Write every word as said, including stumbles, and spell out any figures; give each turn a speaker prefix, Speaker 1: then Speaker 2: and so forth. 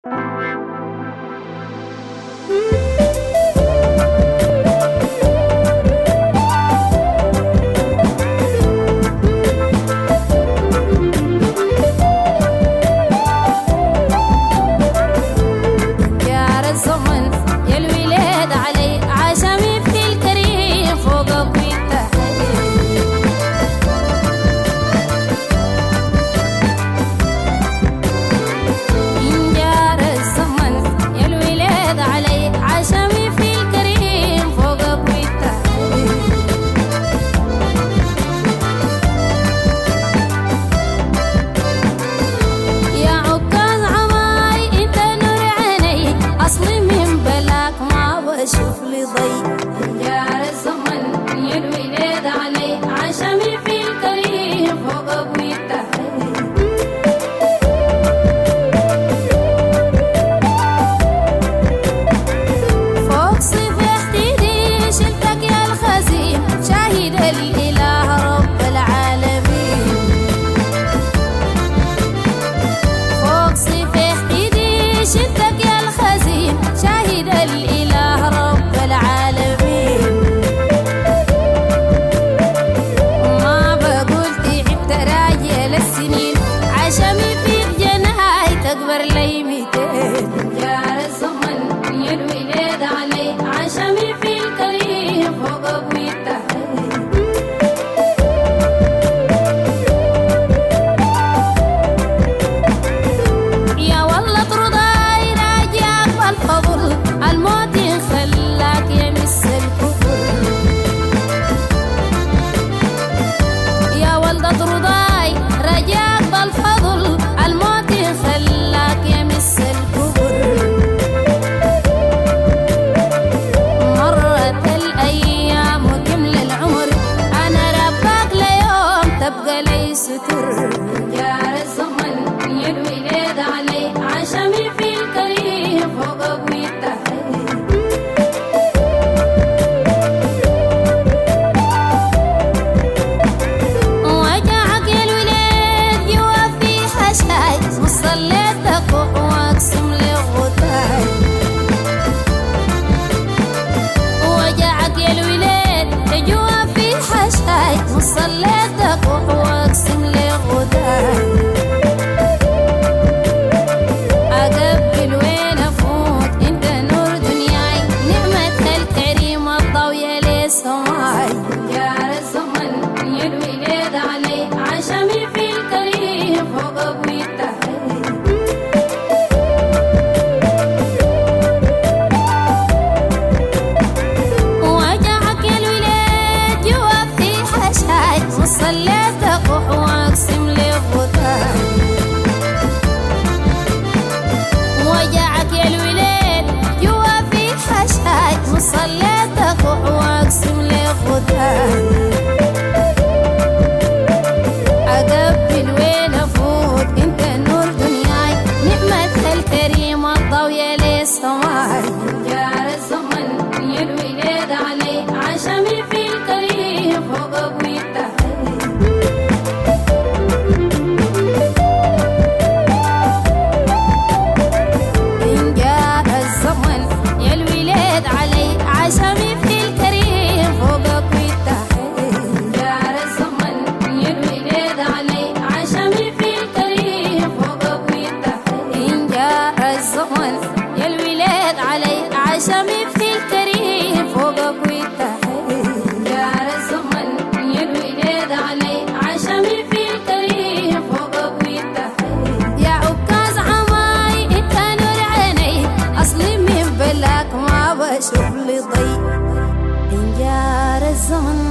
Speaker 1: شوف لي ضي جار الزمن يا الولاد علي عشمي في الكريم فوق ابوي التحريم فوق صيف احتدي شلتك يا الخزين شاهد الاله رب العالمين فوق صيف احتدي شلتك يا الخزين شاهد الاله رب العالمين ما بقول تعبت راجل السنين عشمي في جناي تكبر لي ميتين جار الزمن يا الولاد علي عشمي في الكريم فوق ابوي التحريم يا والله طرداي راجعك بالفضل الموت خلاك يمس الكفر يا ولد طرداي رجاك بالفضل الموت خلاك يمس الكفر مرت الايام وكمل العمر انا ربك ليوم تبقى لي ستر جار الزمن يا الولاد علي عشمي في الكريم فوق ابوي التحريم وجعك يا الولاد يوفي حشاي وصليتك واقسم لي غداي وجعك يا الولاد يوفي حشاي وصليتك واقسم لي غداي أقبل وين أفوت أنت نور دنياي نعمة الكريم الضوية لي سماي جار الزمن يا الولاد علي عشمي في الكريم فوق أبوي التحريم وجعك يا الولاد يوفي حشاي وصليتك واقسم لي غداي وجعك يا الولاد يوفي حشاي وصليتك واقسم لي غداي أقبل وين أفوت أنت نور دنياي نعمة الكريم الضوية لي سماي جار الزمن يا الولاد علي عشمي في الكريم فوق أبوي التحريم إن جاء الزمن يا الولاد علي عشمي في الكريم فوق أبوي التحريم جار الزمن يا الولاد علي عشمي في الكريم فوق أبوي التحريم إن جاء الزمن يا الولاد علي عشمي في الكريم فوق أبوي التحريم جار الزمن يا الولاد علي عشمي في الكريم فوق أبوي التحريم يا عكاز عماي انت نور عيني اصلي من بلاك ما بشوف لي ضي إن جار الزمن